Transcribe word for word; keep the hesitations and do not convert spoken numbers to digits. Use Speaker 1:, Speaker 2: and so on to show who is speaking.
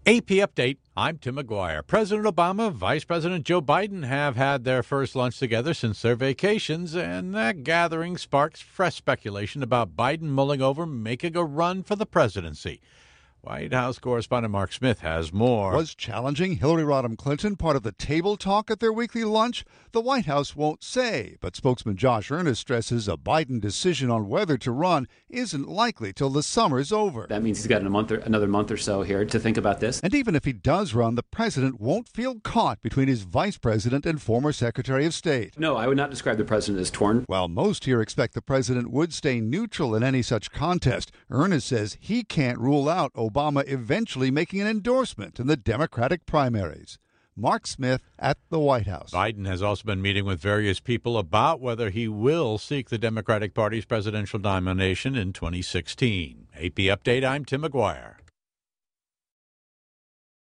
Speaker 1: A P Update, I'm Tim McGuire. President Obama, Vice President Joe Biden have had their first lunch together since their vacations, and that gathering sparks fresh speculation about Biden mulling over making a run for the presidency. White House correspondent Mark Smith has more.
Speaker 2: Was challenging Hillary Rodham Clinton part of the table talk at their weekly lunch? The White House won't say, but spokesman Josh Earnest stresses a Biden decision on whether to run isn't likely till the summer's over.
Speaker 3: That means he's got a month or, another month or so here to think about this.
Speaker 2: And even if he does run, the president won't feel caught between his vice president and former Secretary of State.
Speaker 3: No, I would not describe the president as torn.
Speaker 2: While most here expect the president would stay neutral in any such contest, Earnest says he can't rule out Obama eventually making an endorsement in the Democratic primaries. Mark Smith at the White House.
Speaker 1: Biden has also been meeting with various people about whether he will seek the Democratic Party's presidential nomination in twenty sixteen. A P Update, I'm Tim McGuire.